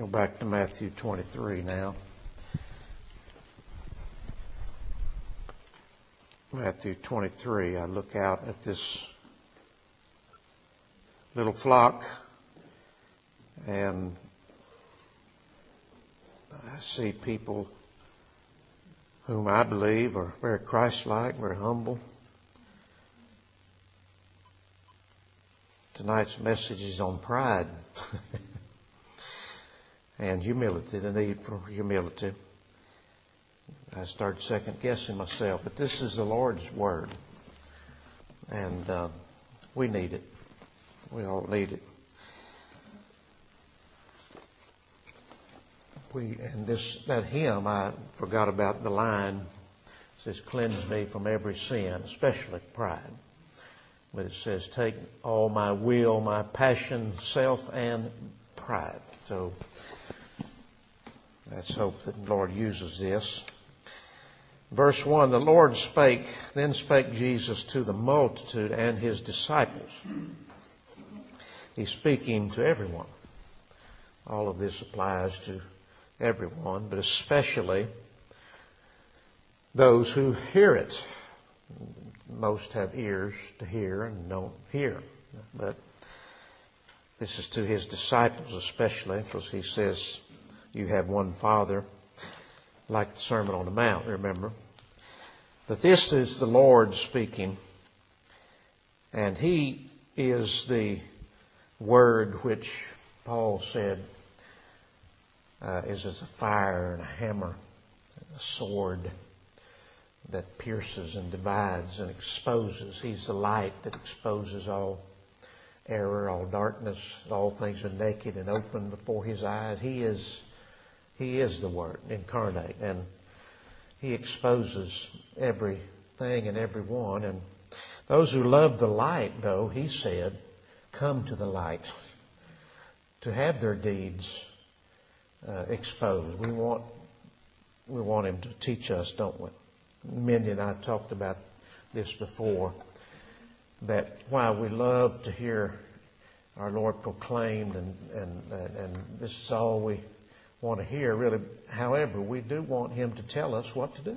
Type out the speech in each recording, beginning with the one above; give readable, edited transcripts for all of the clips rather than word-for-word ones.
Go back to Matthew 23 now. Matthew 23. I look out at this little flock and I see people whom I believe are very Christ-like, very humble. Tonight's message is on pride and humility, the need for humility. I started second-guessing myself, but this is the Lord's Word, and we need it. We all need it. That hymn, I forgot about the line. It says, "Cleanse me from every sin, especially pride." But it says, "Take all my will, my passion, self, and pride." So let's hope that the Lord uses this. Verse 1, "The Lord spake, then spake Jesus to the multitude and His disciples." He's speaking to everyone. All of this applies to everyone, but especially those who hear it. Most have ears to hear and don't hear. But this is to His disciples especially, because He says, "You have one Father," like the Sermon on the Mount, remember. But this is the Lord speaking, and He is the Word which Paul said is as a fire and a hammer, a sword that pierces and divides and exposes. He's the light that exposes all error, all darkness. All things are naked and open before His eyes. He is the Word incarnate, and He exposes everything and everyone. And those who love the light, though, He said, come to the light to have their deeds exposed. We want Him to teach us, don't we? Mindy and I talked about this before, that while we love to hear our Lord proclaimed and this is all we want to hear, really, however, we do want Him to tell us what to do.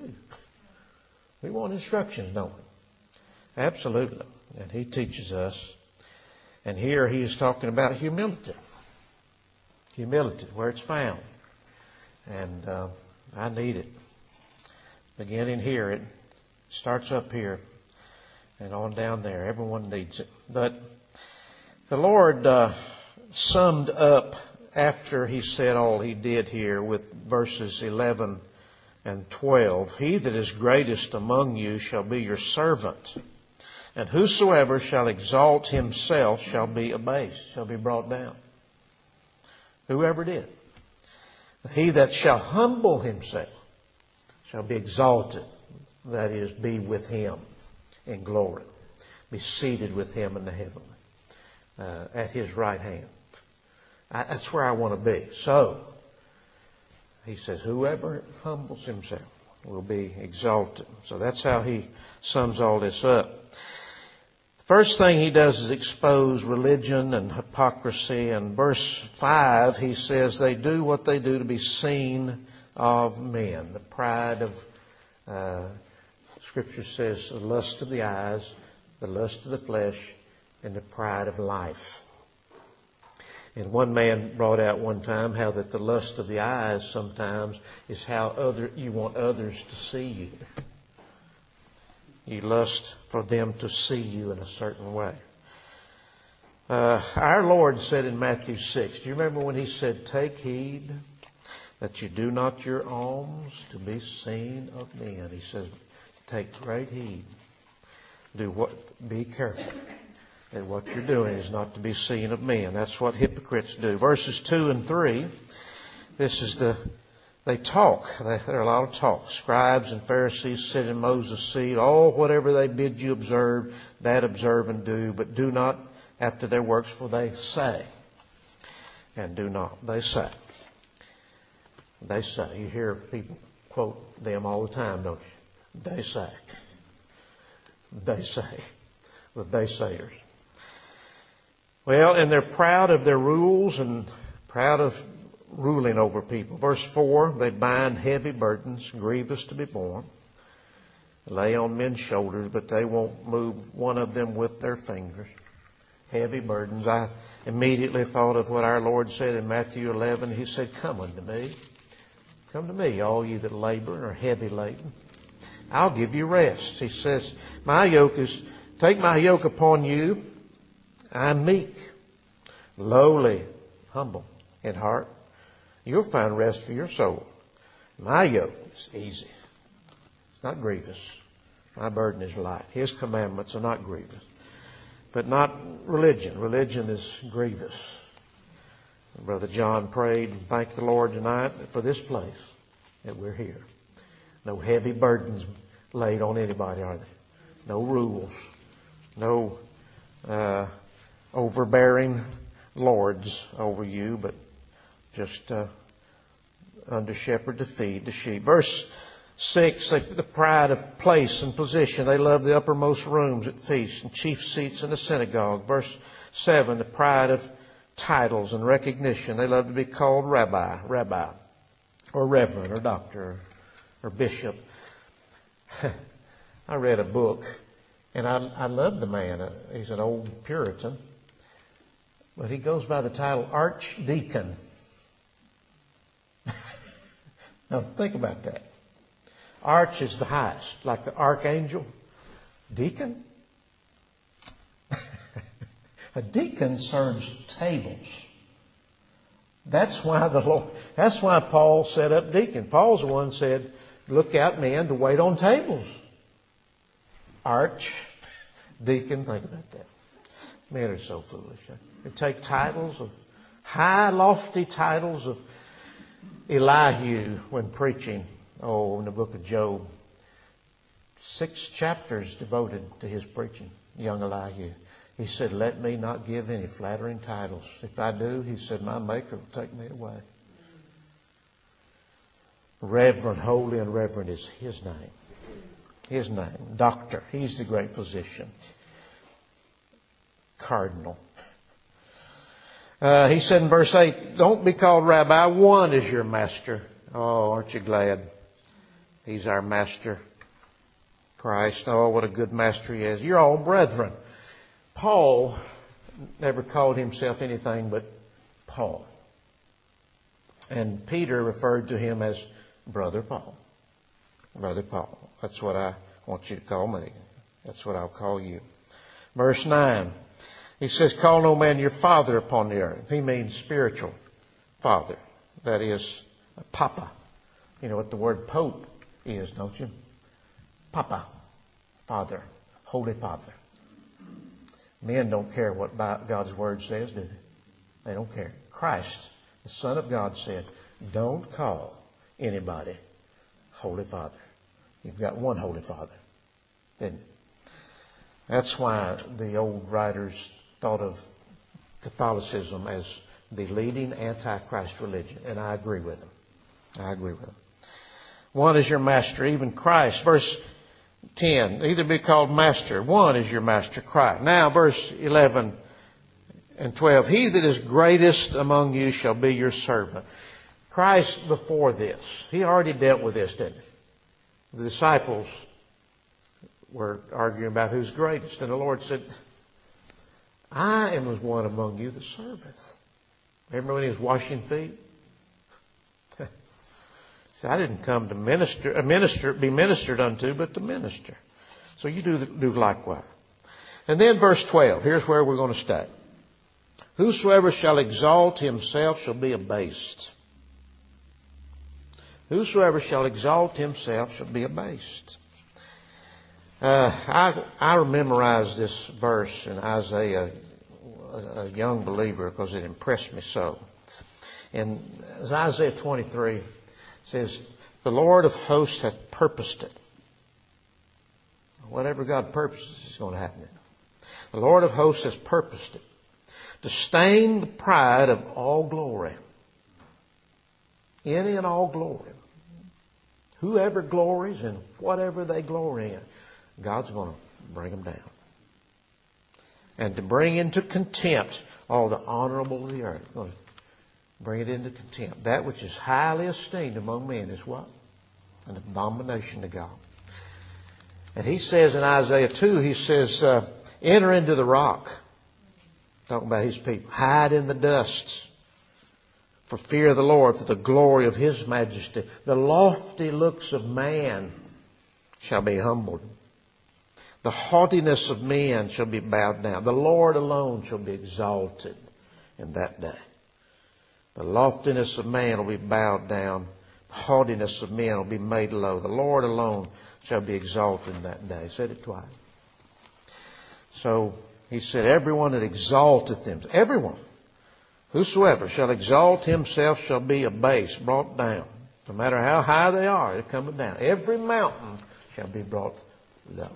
We want instructions, don't we? Absolutely. And He teaches us. And here He is talking about humility. Humility, where it's found. And I need it. Beginning here, it starts up here and on down there. Everyone needs it. But the Lord summed up after He said all He did here with verses 11 and 12. "He that is greatest among you shall be your servant. And whosoever shall exalt himself shall be abased," shall be brought down. Whoever did. "He that shall humble himself shall be exalted." That is, be with Him in glory. Be seated with Him in the heavenly, at His right hand. That's where I want to be. So, He says, whoever humbles himself will be exalted. So that's how He sums all this up. First thing He does is expose religion and hypocrisy. In verse 5, He says they do what they do to be seen of men. The pride of, Scripture says, the lust of the eyes, the lust of the flesh, and the pride of life. And one man brought out one time how that the lust of the eyes sometimes is how you want others to see you. You lust for them to see you in a certain way. Our Lord said in Matthew 6, do you remember when He said, "Take heed that you do not your alms to be seen of men"? He says, take great heed. Be careful that what you're doing is not to be seen of men. That's what hypocrites do. Verses 2 and 3, they talk. There are a lot of talk. "Scribes and Pharisees sit in Moses' seat. Oh, whatever they bid you observe, that observe and do. But do not after their works, for they say and do not." They say. They say. You hear people quote them all the time, don't you? They say. They say. The they sayers. Well, and they're proud of their rules and proud of ruling over people. Verse 4, they bind heavy burdens, grievous to be borne, lay on men's shoulders, but they won't move one of them with their fingers. Heavy burdens. I immediately thought of what our Lord said in Matthew 11. He said, come unto me. Come to me, all you that labor and are heavy laden. I'll give you rest. He says, take my yoke upon you. I'm meek, lowly, humble in heart. You'll find rest for your soul. My yoke is easy. It's not grievous. My burden is light. His commandments are not grievous. But not religion. Religion is grievous. Brother John prayed and thanked the Lord tonight for this place that we're here. No heavy burdens laid on anybody, are there? No rules. No overbearing lords over you, but just under shepherd to feed the sheep. Verse 6, the pride of place and position. They love the uppermost rooms at feasts and chief seats in the synagogue. Verse 7, the pride of titles and recognition. They love to be called rabbi, or reverend, or doctor, or bishop. I read a book, and I love the man. He's an old Puritan, but he goes by the title Archdeacon. Now think about that. Arch is the highest, like the archangel. Deacon? A deacon serves tables. That's why Paul set up deacon. Paul's the one who said, look out, men, to wait on tables. Arch, deacon, think about that. Men are so foolish. They take titles of high, lofty titles of Elihu when preaching. In the book of Job. 6 chapters devoted to his preaching, young Elihu. He said, let me not give any flattering titles. If I do, he said, my Maker will take me away. Reverend, holy and reverend is his name. His name. Doctor. He's the great physician. Cardinal. He said in verse 8, don't be called rabbi. One is your master. Oh, aren't you glad? He's our master. Christ. Oh, what a good master he is. You're all brethren. Paul never called himself anything but Paul. And Peter referred to him as Brother Paul. Brother Paul. That's what I want you to call me. That's what I'll call you. Verse 9. He says, call no man your father upon the earth. He means spiritual father. That is, Papa. You know what the word Pope is, don't you? Papa. Father. Holy Father. Men don't care what God's Word says, do they? They don't care. Christ, the Son of God, said, don't call anybody Holy Father. You've got one Holy Father. Didn't you? That's why the old writers thought of Catholicism as the leading anti-Christ religion. And I agree with them. I agree with them. One is your master, even Christ. Verse 10, either be called master. One is your master, Christ. Now, verse 11 and 12, he that is greatest among you shall be your servant. Christ, before this, he already dealt with this, didn't he? The disciples were arguing about who's greatest. And the Lord said, I am as one among you that serveth. Remember when he was washing feet? He said, I didn't come to be ministered unto, but to minister. So you do likewise. And then verse 12. Here's where we're going to stay. Whosoever shall exalt himself shall be abased. Whosoever shall exalt himself shall be abased. I memorized this verse in Isaiah, a young believer, because it impressed me so. And Isaiah 23 says, the Lord of hosts hath purposed it. Whatever God purposes is going to happen. The Lord of hosts has purposed it. To stain the pride of all glory. Any and all glory. Whoever glories in whatever they glory in, God's going to bring them down. And to bring into contempt all the honorable of the earth. Going to Bring it into contempt. That which is highly esteemed among men is what? An abomination to God. And he says in Isaiah 2, he says, enter into the rock. Talking about his people. Hide in the dust. For fear of the Lord, for the glory of His majesty. The lofty looks of man shall be humbled. The haughtiness of men shall be bowed down. The Lord alone shall be exalted in that day. The loftiness of man will be bowed down. The haughtiness of men will be made low. The Lord alone shall be exalted in that day. He said it twice. So he said, everyone that exalteth himself, everyone, whosoever shall exalt himself shall be abased, brought down. No matter how high they are, they're coming down. Every mountain shall be brought low.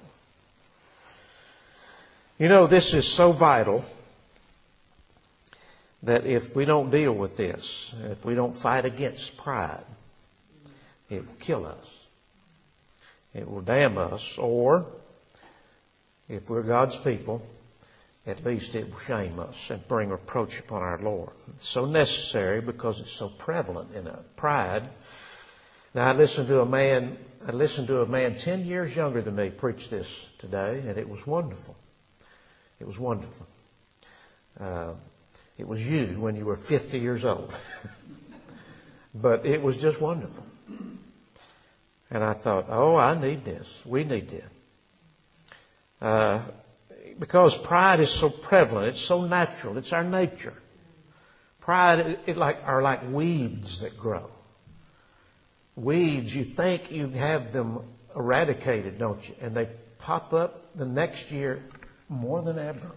You know, this is so vital that if we don't deal with this, if we don't fight against pride, it will kill us. It will damn us. Or, if we're God's people, at least it will shame us and bring reproach upon our Lord. It's so necessary because it's so prevalent in pride. Now, I listened to a man 10 years younger than me preach this today, and it was wonderful. It was wonderful. It was you when you were 50 years old. But it was just wonderful. And I thought, oh, I need this. We need this. Because pride is so prevalent. It's so natural. It's our nature. Pride are like weeds that grow. Weeds, you think you have them eradicated, don't you? And they pop up the next year more than ever.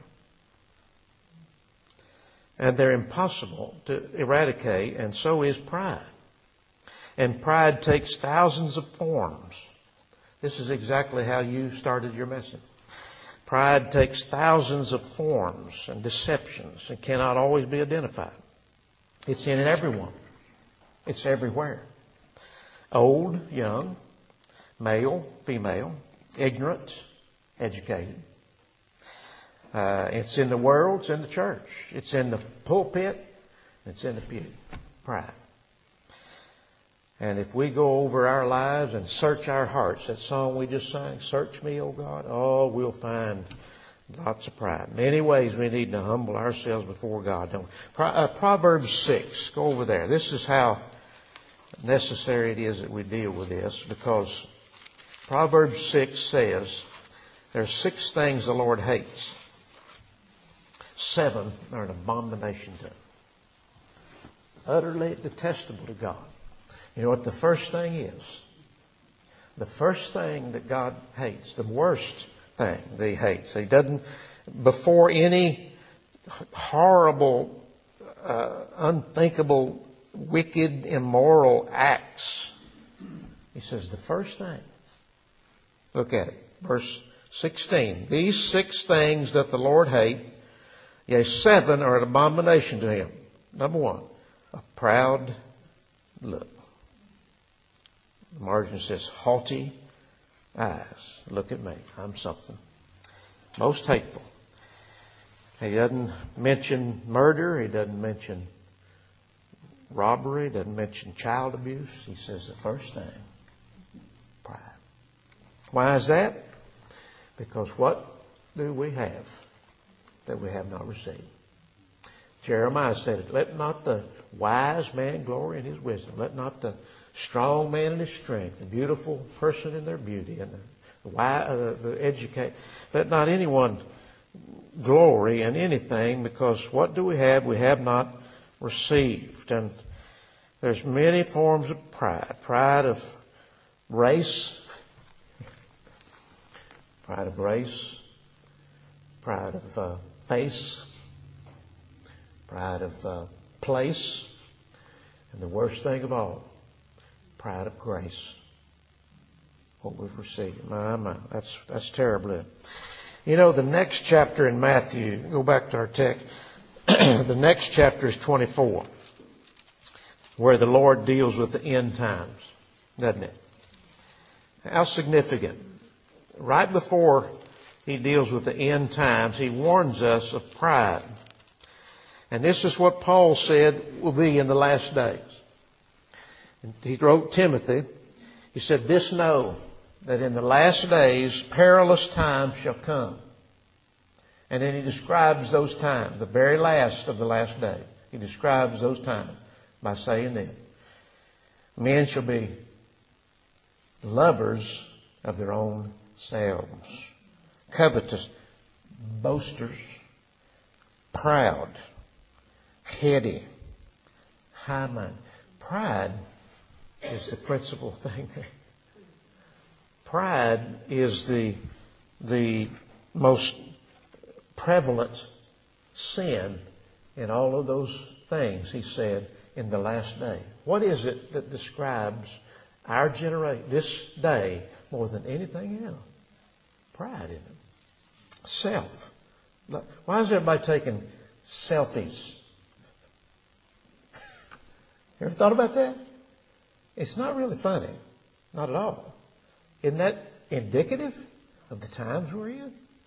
And they're impossible to eradicate, and so is pride. And pride takes thousands of forms. This is exactly how you started your message. Pride takes thousands of forms and deceptions and cannot always be identified. It's in everyone. It's everywhere. Old, young, male, female, ignorant, educated. It's in the world, it's in the church. It's in the pulpit, it's in the pew. Pride. And if we go over our lives and search our hearts, that song we just sang, Search Me, O God, oh, we'll find lots of pride. In many ways we need to humble ourselves before God, don't we? Proverbs 6, go over there. This is how necessary it is that we deal with this, because Proverbs 6 says there are 6 things the Lord hates. 7 are an abomination to Him. Utterly detestable to God. You know what the first thing is? The first thing that God hates, the worst thing that He hates. He doesn't, before any horrible, unthinkable, wicked, immoral acts, He says the first thing. Look at it. Verse 16. These 6 things that the Lord hates, yea, 7 are an abomination to Him. Number 1, a proud look. The margin says, haughty eyes. Look at me. I'm something. Most hateful. He doesn't mention murder. He doesn't mention robbery. He doesn't mention child abuse. He says the first thing, pride. Why is that? Because what do we have that we have not received? Jeremiah said it. Let not the wise man glory in his wisdom. Let not the strong man in his strength, the beautiful person in their beauty, and the educated. Let not anyone glory in anything, because what do we have? We have not received. And there's many forms of pride. Pride of race. Pride of race. Pride of face. Pride of place. And the worst thing of all, pride of grace. What we've received. My. That's terrible. You know, the next chapter in Matthew, go back to our text, the next chapter is 24, where the Lord deals with the end times, doesn't it? How significant. Right before He deals with the end times, He warns us of pride. And this is what Paul said will be in the last days. And he wrote Timothy, he said, "This know, that in the last days perilous times shall come." And then he describes those times, the very last of the last day. He describes those times by saying this: "Men shall be lovers of their own selves, covetous, boasters, proud, heady, high-minded." Pride is the principal thing there. Pride is the most prevalent sin in all of those things, he said, in the last day. What is it that describes our generation, this day, more than anything else? Pride, isn't it? Self. Why is everybody taking selfies? You ever thought about that? It's not really funny. Not at all. Isn't that indicative of the times we're in?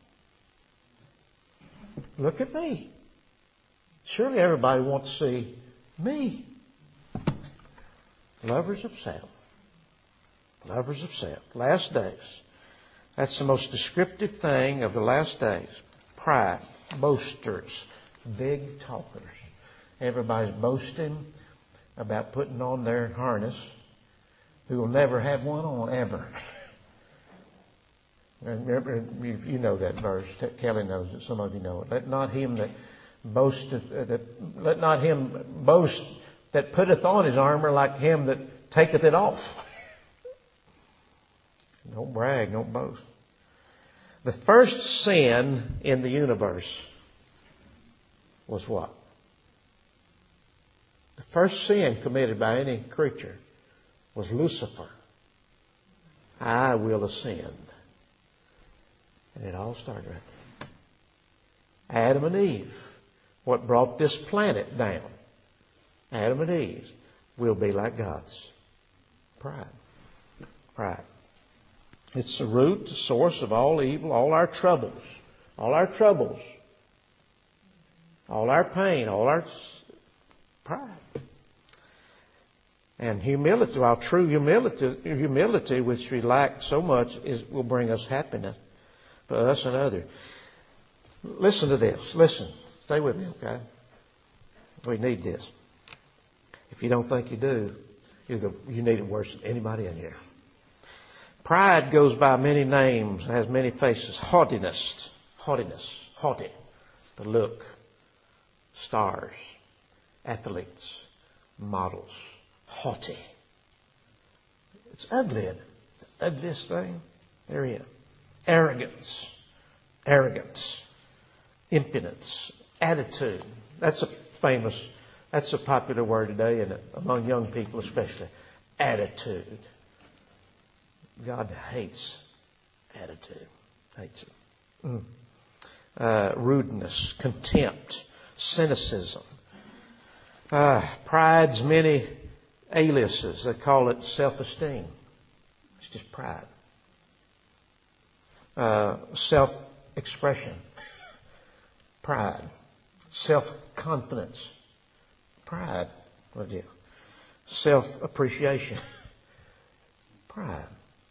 Look at me. Surely everybody wants to see me. Lovers of self. Lovers of self. Last days. That's the most descriptive thing of the last days. Pride. Boasters. Big talkers. Everybody's boasting about putting on their harness, who will never have one on ever. And remember, you know that verse. Kelly knows it. Some of you know it. Let not him that boasteth, let not him boast that putteth on his armor like him that taketh it off. Don't brag, don't boast. The first sin in the universe was what? The first sin committed by any creature was Lucifer. "I will ascend." And it all started right there. Adam and Eve. What brought this planet down? Adam and Eve will be like gods. Pride. Pride. It's the root, the source of all evil, all our troubles. All our troubles. All our pain, all our pride. And humility, while true humility, which we lack so much, will bring us happiness for us and others. Listen to this. Listen. Stay with me, okay? We need this. If you don't think you do, you need it worse than anybody in here. Pride goes by many names, has many faces. Haughtiness. Haughty. The look. Stars. Athletes. Models. Haughty. It's ugly. The ugliest thing there is. Arrogance. Impudence. Attitude. That's a popular word today, isn't it? Among young people especially. Attitude. God hates attitude. Hates it. Rudeness. Contempt. Cynicism. Pride's many aliases. They call it self-esteem. It's just pride. Self-expression. Pride. Self-confidence. Pride. Self-appreciation. Pride.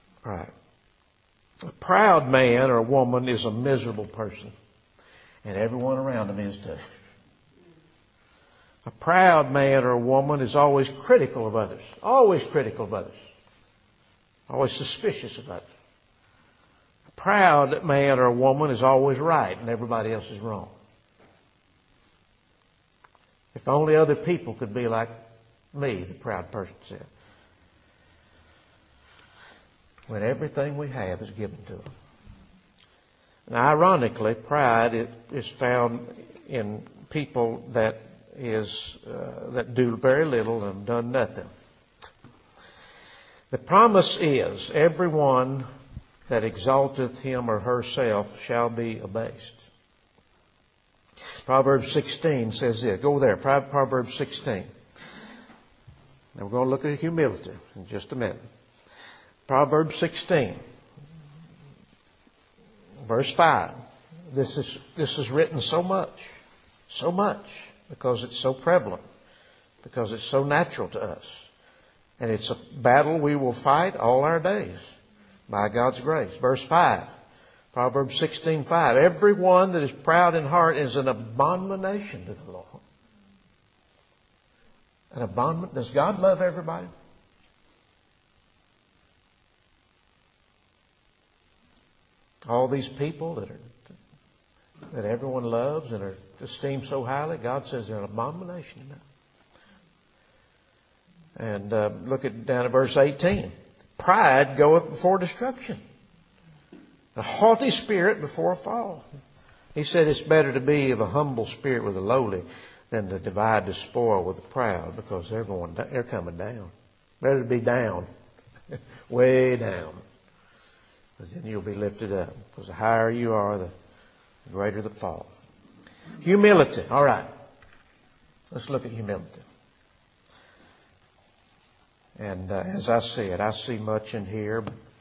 A proud man or woman is a miserable person. And everyone around him is too. A proud man or woman is always critical of others. Always critical of others. Always suspicious of others. A proud man or woman is always right and everybody else is wrong. If only other people could be like me, the proud person said. When everything we have is given to them. Now, ironically, pride is found in people that do very little and done nothing. The promise is, everyone that exalteth him or herself shall be abased. Proverbs 16 says this. Go there. Proverbs 16. Now we're going to look at humility in just a minute. Proverbs 16. Verse 5. This is written so much. So much. because it's so prevalent, because it's so natural to us. And it's a battle we will fight all our days by God's grace. Verse 5, Proverbs 16:5. Everyone that is proud in heart is an abomination to the Lord. An abomination. Does God love everybody? All these people that everyone loves and are esteemed so highly, God says they're an abomination to them. And look down at verse 18. Pride goeth before destruction, a haughty spirit before a fall. He said it's better to be of a humble spirit with the lowly than to divide the spoil with the proud, because they're coming down. Better to be down, way down, because then you'll be lifted up. Because the higher you are, the greater the fall. Humility. All right. Let's look at humility. And as I said, I see much in here,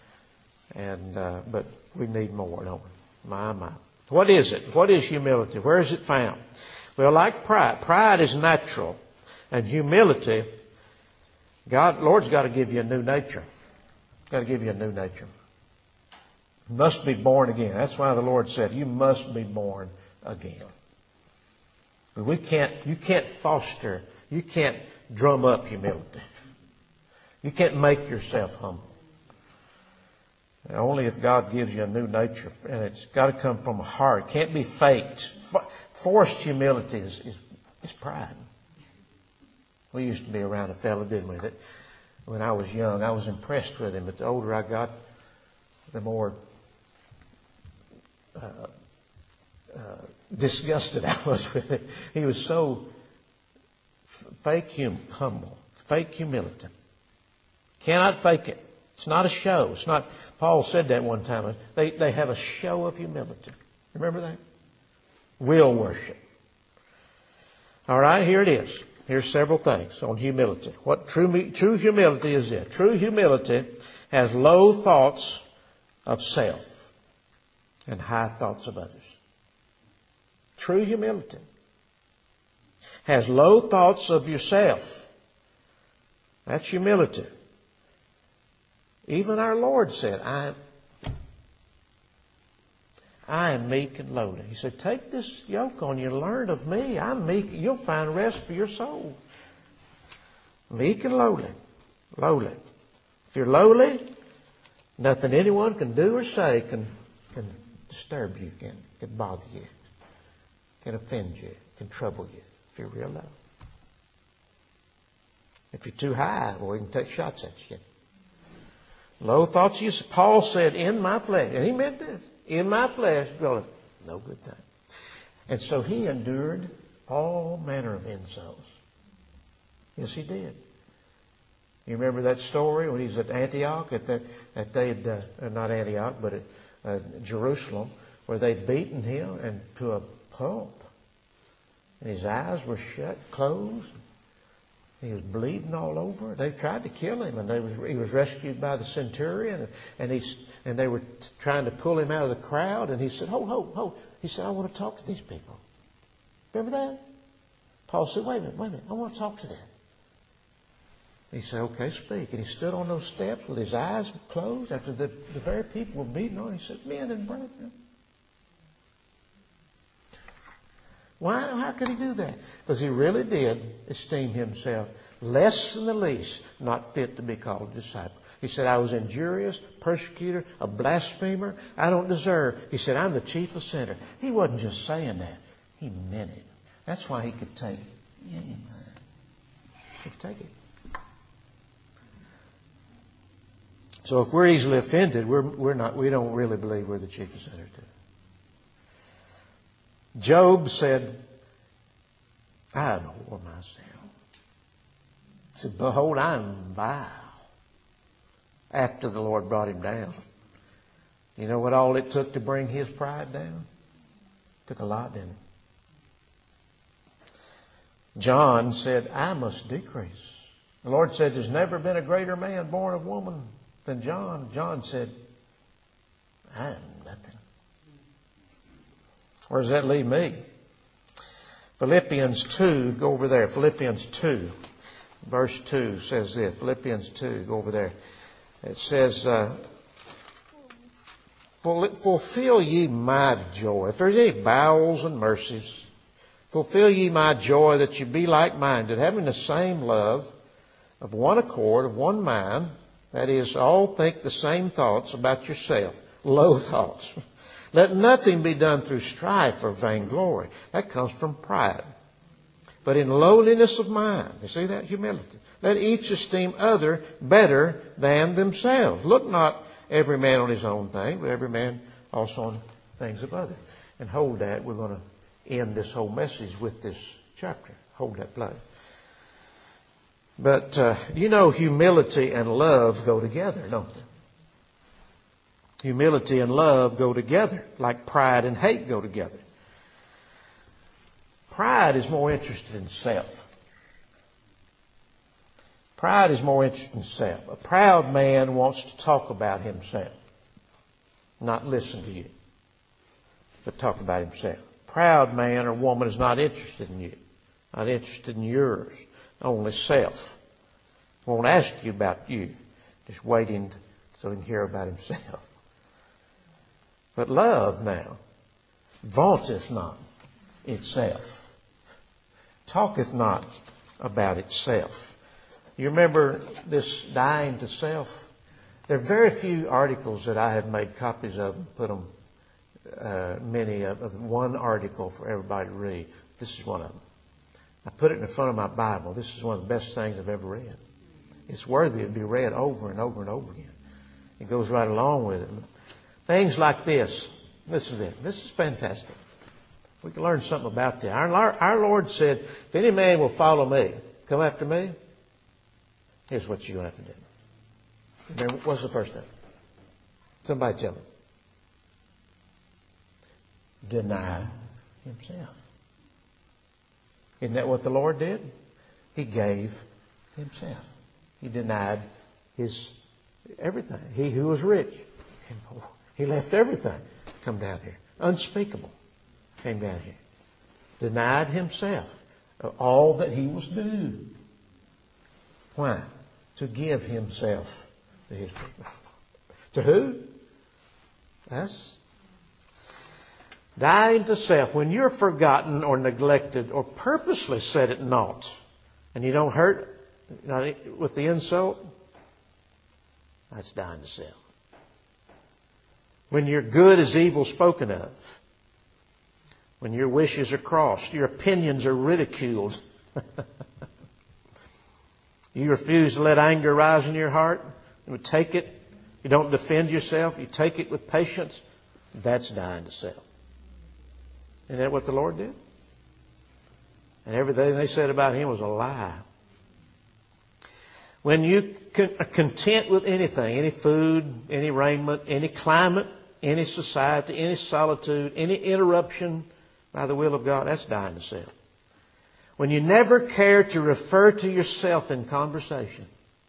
but we need more, don't we? My. What is it? What is humility? Where is it found? Well, like pride is natural, and humility, Lord's got to give you a new nature. Got to give you a new nature. You must be born again. That's why the Lord said, you must be born again. You can't foster, you can't drum up humility. You can't make yourself humble. And only if God gives you a new nature. And it's got to come from a heart. It can't be faked. Forced humility is pride. We used to be around a fellow, didn't we? That when I was young, I was impressed with him. But the older I got, the more disgusted I was with him. He was so humble. Fake humility. Cannot fake it. It's not a show. It's not. Paul said that one time. They have a show of humility. Remember that? Will worship. All right, here it is. Here's several things on humility. What true humility is it? True humility has low thoughts of self and high thoughts of others. True humility has low thoughts of yourself. That's humility. Even our Lord said, I am meek and lowly. He said, take this yoke on you and learn of me. I'm meek. You'll find rest for your soul. Meek and lowly. Lowly. If you're lowly, nothing anyone can do or say can disturb you, can bother you, can offend you, can trouble you, if you're real low. If you're too high, well, we can take shots at you. Low thoughts. Paul said, in my flesh, and he meant this, in my flesh dwelleth no good thing. And so he endured all manner of insults. Yes, he did. You remember that story when he was at Antioch, not Antioch, but at Jerusalem, where they'd beaten him and to a pulp. And his eyes were shut, closed. He was bleeding all over. They tried to kill him, and he was rescued by the centurion, and they were trying to pull him out of the crowd. And he said, "Ho!" He said, "I want to talk to these people." Remember that? Paul said, "Wait a minute, I want to talk to them." He said, "Okay, speak." And he stood on those steps with his eyes closed after the very people were beating on him. He said, "Men and brethren." Why? How could he do that? Because he really did esteem himself less than the least, not fit to be called a disciple. He said, "I was injurious, persecutor, a blasphemer. I don't deserve." He said, "I'm the chief of sinners." He wasn't just saying that. He meant it. That's why he could take it. He could take it. So if we're easily offended, we don't really believe we're the chief of sinners too. Job said, "I abhor myself." He said, "Behold, I am vile." After the Lord brought him down. You know what all it took to bring his pride down? It took a lot, didn't it? John said, "I must decrease." The Lord said, "There's never been a greater man born of woman than John." John said, "I am nothing." Where does that leave me? Philippians 2, go over there. Philippians 2, verse 2 says this. Philippians 2, go over there. It says, fulfill ye my joy. If there's any bowels and mercies, fulfill ye my joy that you be like-minded, having the same love, of one accord, of one mind. That is, all think the same thoughts about yourself. Low thoughts. Let nothing be done through strife or vainglory. That comes from pride. But in lowliness of mind. You see that? Humility. Let each esteem other better than themselves. Look not every man on his own thing, but every man also on things of others. And hold that. We're going to end this whole message with this chapter. Hold that place. But, humility and love go together, don't they? Humility and love go together, like pride and hate go together. Pride is more interested in self. Pride is more interested in self. A proud man wants to talk about himself, not listen to you, but talk about himself. Proud man or woman is not interested in you, not interested in yours. Only self. Won't ask you about you. Just waiting so he can hear about himself. But love now vaunteth not itself. Talketh not about itself. You remember this dying to self? There are very few articles that I have made copies of and put them, many of one article for everybody to read. This is one of them. I put it in the front of my Bible. This is one of the best things I've ever read. It's worthy to be read over and over and over again. It goes right along with it. Things like this. Listen to this. This is fantastic. We can learn something about that. Our Lord said, if any man will follow me, come after me, here's what you're going to have to do. Remember, what's the first thing? Somebody tell him. Deny himself. Isn't that what the Lord did? He gave himself. He denied his everything. He who was rich and poor. He left everything to come down here. Unspeakable. Came down here. Denied himself of all that he was due. Why? To give himself to his people. To who? Us. Dying to self. When you're forgotten or neglected or purposely set at naught and you don't hurt with the insult, that's dying to self. When your good is evil spoken of, when your wishes are crossed, your opinions are ridiculed, you refuse to let anger rise in your heart, you take it, you don't defend yourself, you take it with patience, that's dying to self. Isn't that what the Lord did? And everything they said about Him was a lie. When you are content with anything, any food, any raiment, any climate, any society, any solitude, any interruption by the will of God, that's dying to self. When you never care to refer to yourself in conversation,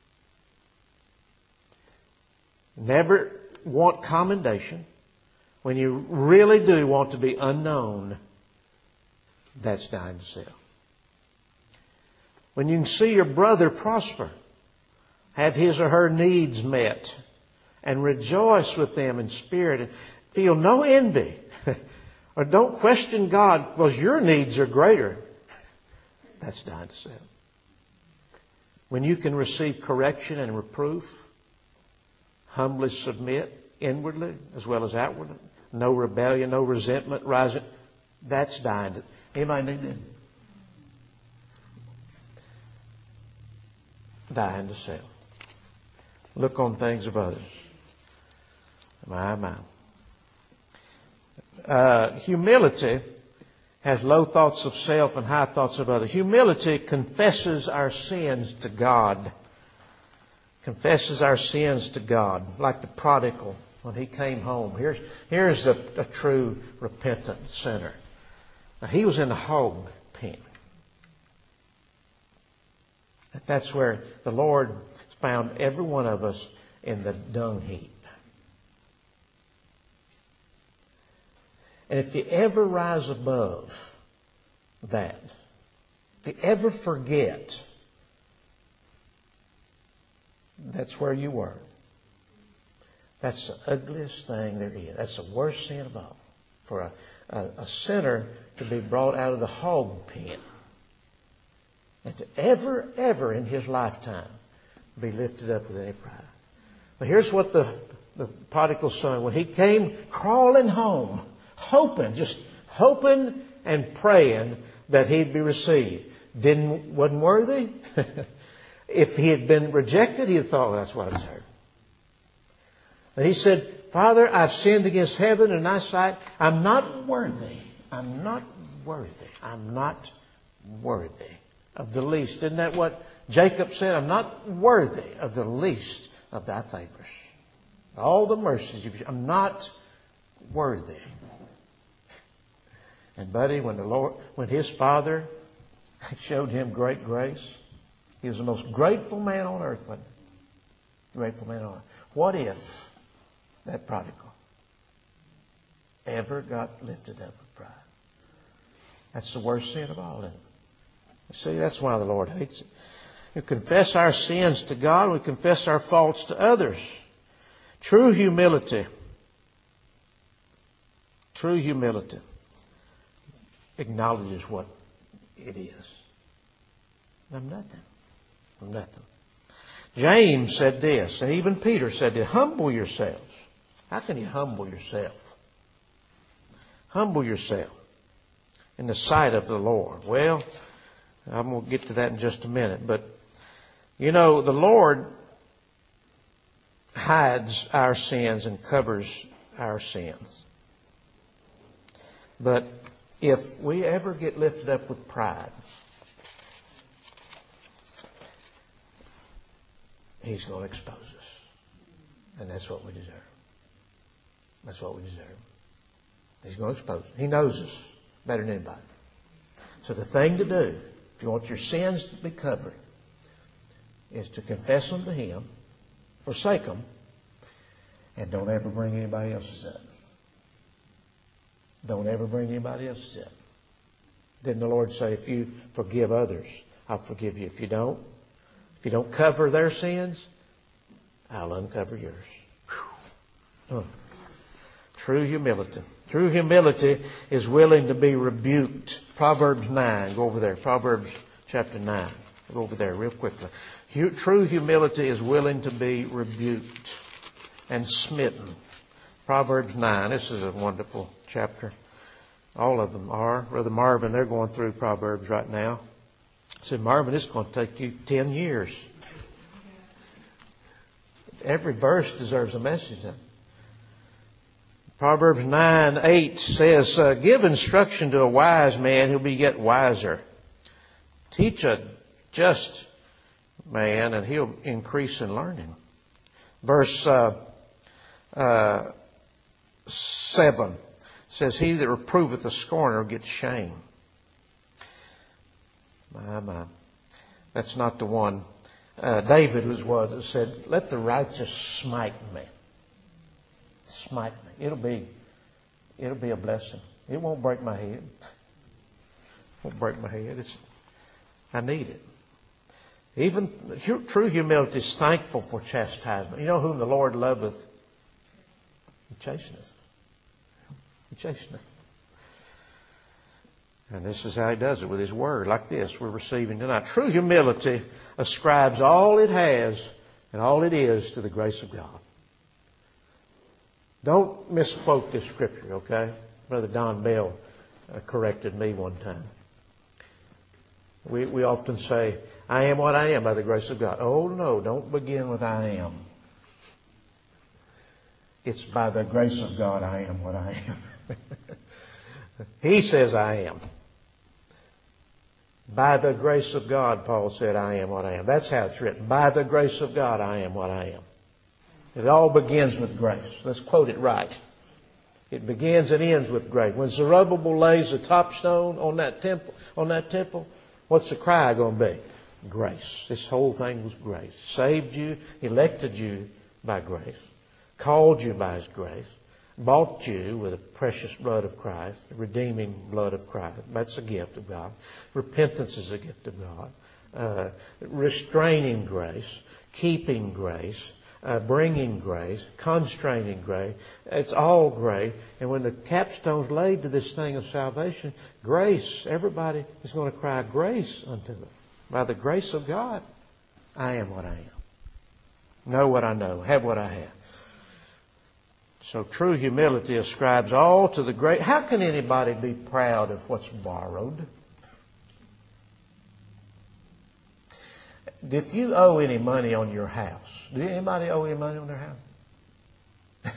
never want commendation, when you really do want to be unknown, that's dying to self. When you can see your brother prosper, have his or her needs met, and rejoice with them in spirit, and feel no envy, or don't question God because your needs are greater, that's dying to self. When you can receive correction and reproof, humbly submit inwardly as well as outwardly, no rebellion, no resentment rising, that's dying to... Anybody need that? Dying to self. Look on things of others. My. Humility has low thoughts of self and high thoughts of others. Humility confesses our sins to God. Confesses our sins to God. Like the prodigal when he came home. Here's a true repentant sinner. Now, he was in a hog pen. That's where the Lord found every one of us in the dung heap. And if you ever rise above that, if you ever forget that's where you were, that's the ugliest thing there is. That's the worst sin of all. For a sinner to be brought out of the hog pen and to ever in his lifetime be lifted up with any pride. But here's what the prodigal son, when he came crawling home, just hoping and praying that he'd be received, wasn't worthy. If he had been rejected, he'd have thought, well, that's what I deserve. And he said, Father, I've sinned against heaven and thy sight. I'm not worthy. I'm not worthy. I'm not worthy of the least. Isn't that what Jacob said? I'm not worthy of the least of thy favors. All the mercies you've shown. I'm not worthy. And buddy, when his father showed him great grace, he was the most grateful man on earth, wasn't he? Grateful man on earth. What if that prodigal ever got lifted up with pride? That's the worst sin of all, isn't it? See, that's why the Lord hates it. We confess our sins to God. We confess our faults to others. True humility. True humility acknowledges what it is. I'm nothing. I'm nothing. James said this, and even Peter said this, humble yourselves. How can you humble yourself? Humble yourself in the sight of the Lord. Well, I'm going to get to that in just a minute. But, you know, the Lord hides our sins and covers our sins. But if we ever get lifted up with pride, He's going to expose us. And that's what we deserve. That's what we deserve. He's going to expose us. He knows us better than anybody. So the thing to do, if you want your sins to be covered, is to confess them to Him, forsake them, and don't ever bring anybody else's up. Don't ever bring anybody else's up. Didn't the Lord say, if you forgive others, I'll forgive you. If you don't cover their sins, I'll uncover yours. True humility. True humility is willing to be rebuked. Proverbs 9. Go over there. Proverbs chapter 9. Go over there real quickly. True humility is willing to be rebuked and smitten. Proverbs 9. This is a wonderful chapter. All of them are. Brother Marvin, they're going through Proverbs right now. I said, Marvin, it's going to take you 10 years. Every verse deserves a message. Proverbs 9:8 says, give instruction to a wise man, he'll be yet wiser. Teach a just man, and he'll increase in learning. Verse 7 says, he that reproveth a scorner gets shame. My. That's not the one. David was one that said, let the righteous smite me. Smite me. It'll be a blessing. It won't break my head. It won't break my head. I need it. Even true humility is thankful for chastisement. You know whom the Lord loveth? He chasteneth. He chasteneth. And this is how He does it with His Word, like this we're receiving tonight. True humility ascribes all it has and all it is to the grace of God. Don't misquote this scripture, okay? Brother Don Bell corrected me one time. We often say, I am what I am by the grace of God. Oh, no, don't begin with I am. It's by the grace of God I am what I am. He says I am. By the grace of God, Paul said, I am what I am. That's how it's written. By the grace of God, I am what I am. It all begins with grace. Let's quote it right. It begins and ends with grace. When Zerubbabel lays the top stone on that temple, what's the cry going to be? Grace. This whole thing was grace. Saved you, elected you by grace, called you by His grace, bought you with the precious blood of Christ, the redeeming blood of Christ. That's a gift of God. Repentance is a gift of God. Restraining grace, keeping grace, bringing grace, constraining grace. It's all grace. And when the capstone's laid to this thing of salvation, grace, everybody is going to cry grace unto it. By the grace of God, I am what I am. Know what I know. Have what I have. So true humility ascribes all to the great. How can anybody be proud of what's borrowed? If you owe any money on your house, do anybody owe you money on their house?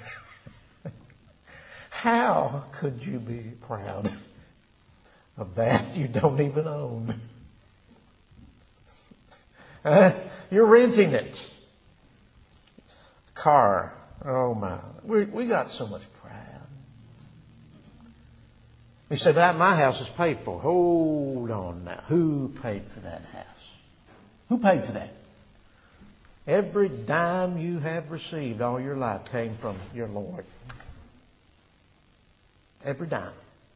How could you be proud of that you don't even own? You're renting it. Car. Oh my. We got so much pride. He said, my house is paid for. Hold on now. Who paid for that house? Who paid for that? Every dime you have received all your life came from your Lord. Every dime.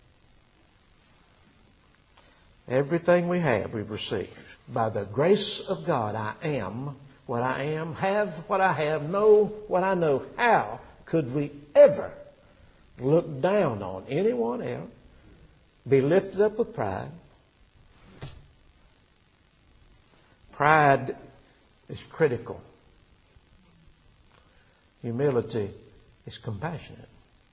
Everything we have, we've received. By the grace of God, I am what I am, have what I have, know what I know. How could we ever look down on anyone else, be lifted up with pride? Pride is critical. Humility is compassionate.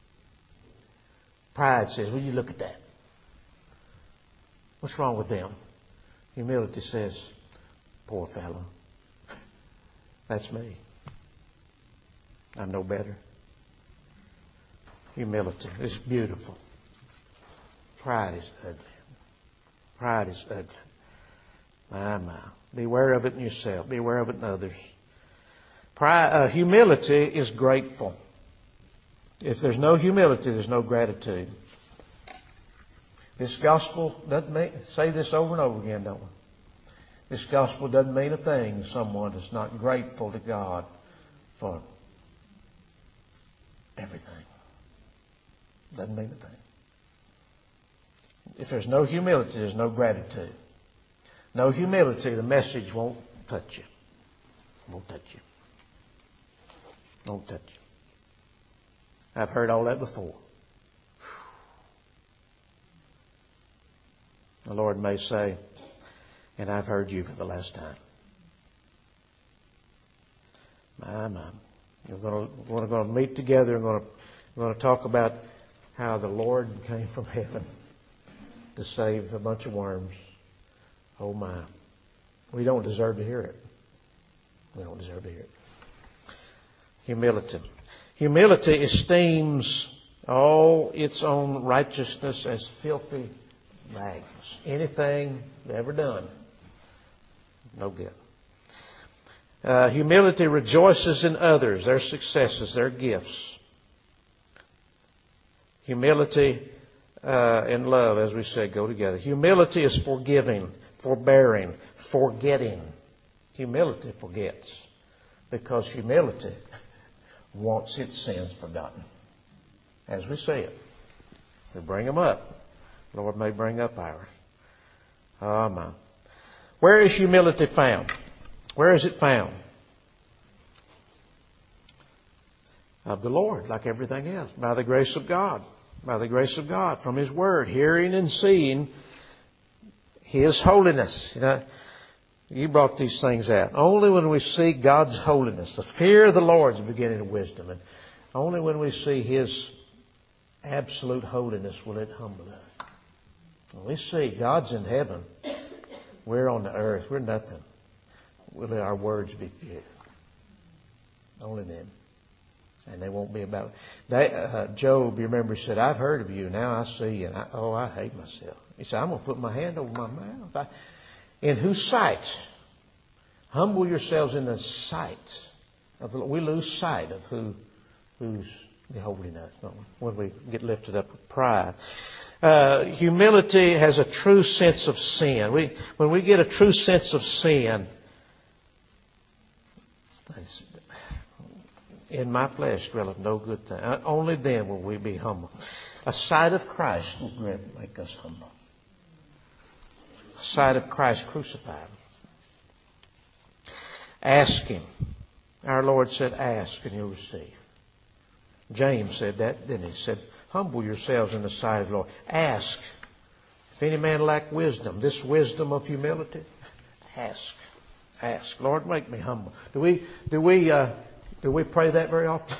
Pride says, will you look at that? What's wrong with them? Humility says, poor fellow. That's me. I know better. Humility is beautiful. Pride is ugly. Pride is ugly. My. Beware of it in yourself. Beware of it in others. Humility is grateful. If there's no humility, there's no gratitude. This gospel doesn't mean, say this over and over again, don't we? This gospel doesn't mean a thing to someone that's not grateful to God for everything. Doesn't mean a thing. If there's no humility, there's no gratitude. No humility, the message won't touch you. Won't touch you. Won't touch you. I've heard all that before. The Lord may say, and I've heard you for the last time. My. We're going to meet together and we're going to talk about how the Lord came from heaven to save a bunch of worms. Oh my. We don't deserve to hear it. We don't deserve to hear it. Humility. Humility esteems all its own righteousness as filthy rags. Anything you've ever done, no good. Humility rejoices in others, their successes, their gifts. Humility and love, as we said, go together. Humility is forgiving, forbearing, forgetting. Humility forgets, because humility wants its sins forgotten. As we say it, we bring them up. The Lord may bring up ours. Oh my. Where is humility found? Where is it found? Of the Lord, like everything else. By the grace of God. By the grace of God. From His Word. Hearing and seeing His holiness. You brought these things out. Only when we see God's holiness, the fear of the Lord is the beginning of wisdom. And only when we see His absolute holiness will it humble us. When we see God's in heaven, we're on the earth. We're nothing. Will our words be few? Only then. And they won't be about it. Job, you remember, he said, I've heard of you. Now I see you. And I hate myself. He said, I'm going to put my hand over my mouth. In whose sight? Humble yourselves in the sight of the Lord. We lose sight of who's beholding us, don't we? When we get lifted up with pride. Humility has a true sense of sin. When we get a true sense of sin, In my flesh dwelleth no good thing. Only then will we be humble. A sight of Christ will make us humble. A sight of Christ crucified. Ask Him. Our Lord said, ask and you'll receive. James said that, didn't he? He said, humble yourselves in the sight of the Lord. Ask. If any man lack wisdom, this wisdom of humility, ask. Ask. Lord, make me humble. Do we pray that very often?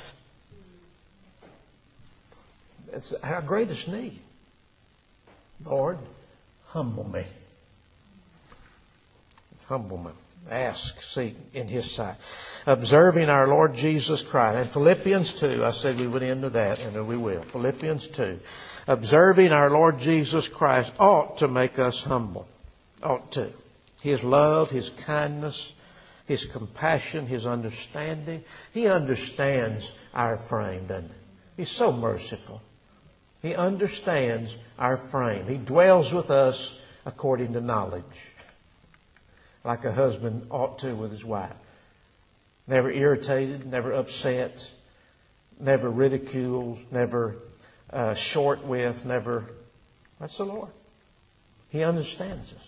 It's our greatest need. Lord, humble me. Humble me. Ask, seek in His sight. Observing our Lord Jesus Christ. And Philippians 2, I said we would end with that, and we will. Philippians 2. Observing our Lord Jesus Christ ought to make us humble. Ought to. His love, His kindness, His compassion, His understanding. He understands our frame, doesn't He? He's so merciful. He understands our frame. He dwells with us according to knowledge. Like a husband ought to with his wife. Never irritated, never upset, never ridiculed, never short with, never... That's the Lord. He understands us.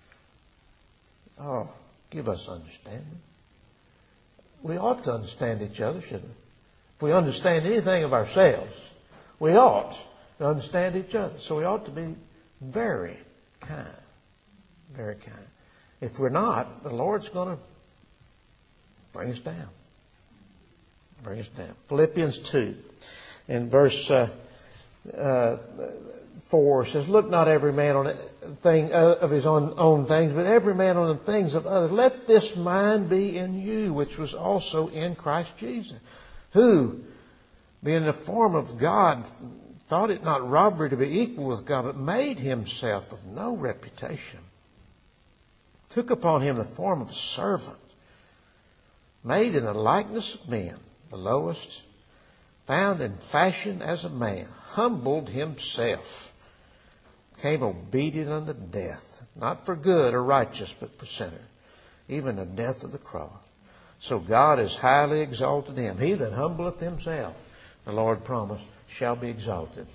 Oh, give us understanding. We ought to understand each other, shouldn't we? If we understand anything of ourselves, we ought to understand each other. So we ought to be very kind. Very kind. If we're not, the Lord's going to bring us down. Bring us down. Philippians 2 in verse 4 says, look not every man on the thing of his own things, but every man on the things of others. Let this mind be in you, which was also in Christ Jesus, who, being in the form of God, thought it not robbery to be equal with God, but made Himself of no reputation. Took upon Him the form of a servant, made in the likeness of men, the lowest, found in fashion as a man, humbled Himself, became obedient unto death, not for good or righteous, but for sinner, even the death of the cross. So God has highly exalted Him. He that humbleth himself, the Lord promised, shall be exalted.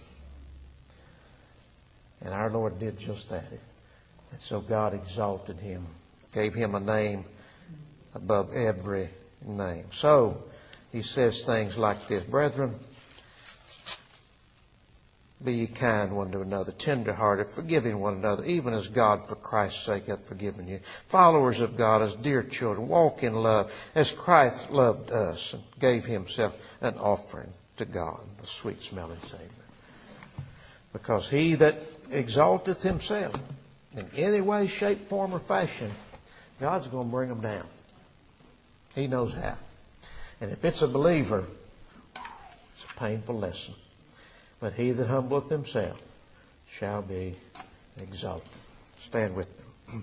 And our Lord did just that. And so God exalted Him, gave Him a name above every name. So He says things like this, brethren, be ye kind one to another, tender-hearted, forgiving one another, even as God for Christ's sake hath forgiven you. Followers of God as dear children, walk in love, as Christ loved us and gave Himself an offering to God, a sweet-smelling Savior. Because he that exalteth himself in any way, shape, form, or fashion, God's going to bring them down. He knows how. And if it's a believer, it's a painful lesson. But he that humbleth himself shall be exalted. Stand with me.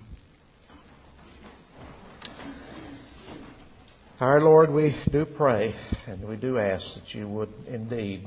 Our Lord, we do pray and we do ask that you would indeed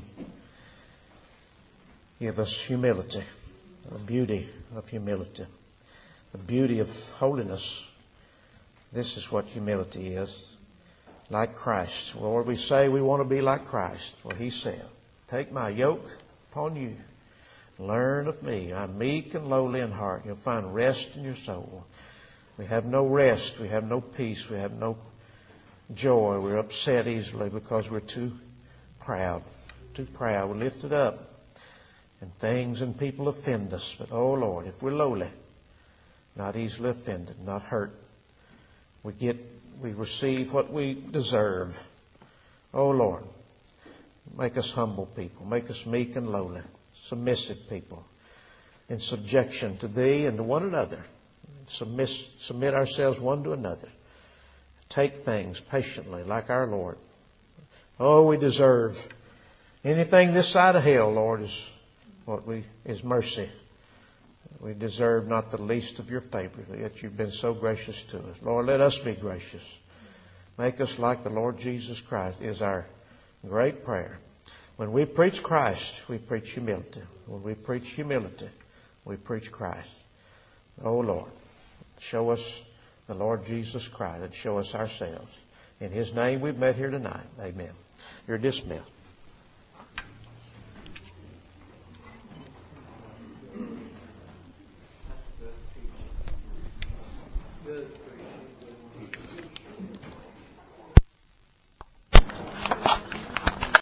give us humility, the beauty of humility, the beauty of holiness. This is what humility is. Like Christ. Lord, we say we want to be like Christ. Well, He said, take my yoke upon you. Learn of me. I'm meek and lowly in heart. You'll find rest in your soul. We have no rest. We have no peace. We have no joy. We're upset easily because we're too proud. Too proud. We're lifted up. And things and people offend us. But, oh Lord, if we're lowly, not easily offended, not hurt, we receive what we deserve. Oh Lord, make us humble people. Make us meek and lowly, submissive people, in subjection to Thee and to one another. Submit ourselves one to another. Take things patiently like our Lord. Oh, we deserve anything this side of hell, Lord, is mercy. We deserve not the least of your favor, yet you've been so gracious to us. Lord, let us be gracious. Make us like the Lord Jesus Christ is our great prayer. When we preach Christ, we preach humility. When we preach humility, we preach Christ. Oh Lord, show us the Lord Jesus Christ and show us ourselves. In His name we've met here tonight. Amen. You're dismissed.